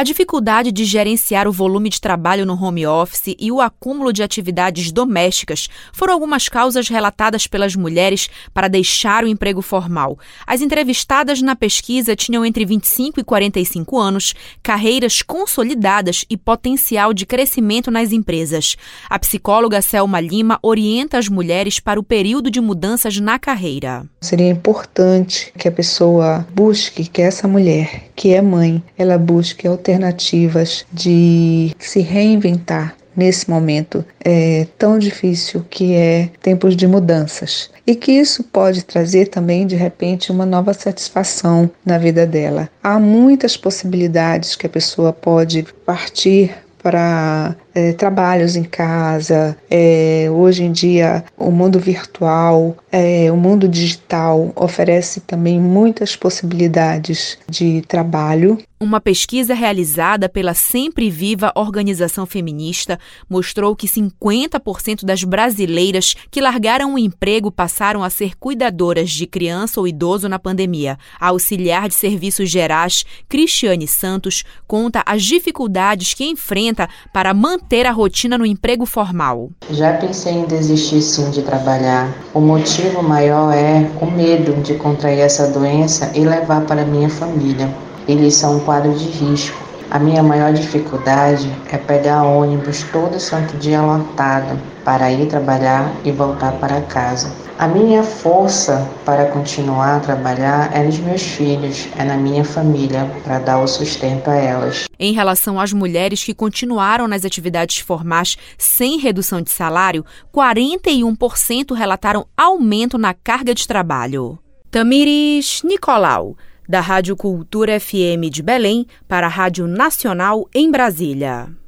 dificuldade de gerenciar o volume de trabalho no home office e o acúmulo de atividades domésticas foram algumas causas relatadas pelas mulheres para deixar o emprego formal. As entrevistadas na pesquisa tinham entre 25 e 45 anos, carreiras consolidadas e potencial de crescimento nas empresas. A psicóloga Selma Lima orienta as mulheres para o período de mudanças na carreira. Seria importante que a pessoa busque, que essa mulher que é mãe, ela busque alternativas de se reinventar nesse momento tão difícil que é tempos de mudanças. E que isso pode trazer também, de repente, uma nova satisfação na vida dela. Há muitas possibilidades que a pessoa pode partir para trabalhos em casa. Hoje em dia, o mundo virtual, o mundo digital oferece também muitas possibilidades de trabalho. Uma pesquisa realizada pela Sempre Viva Organização Feminista mostrou que 50% das brasileiras que largaram o emprego passaram a ser cuidadoras de criança ou idoso na pandemia. A auxiliar de serviços gerais, Cristiane Santos, conta as dificuldades que enfrenta para manter a rotina no emprego formal. Já pensei em desistir sim de trabalhar. O motivo maior é o medo de contrair essa doença e levar para minha família. Eles são um quadro de risco. A minha maior dificuldade é pegar ônibus todo santo dia lotado para ir trabalhar e voltar para casa. A minha força para continuar a trabalhar é nos meus filhos, é na minha família, para dar o sustento a elas. Em relação às mulheres que continuaram nas atividades formais sem redução de salário, 41% relataram aumento na carga de trabalho. Tamires Nicolau, da Rádio Cultura FM de Belém, para a Rádio Nacional em Brasília.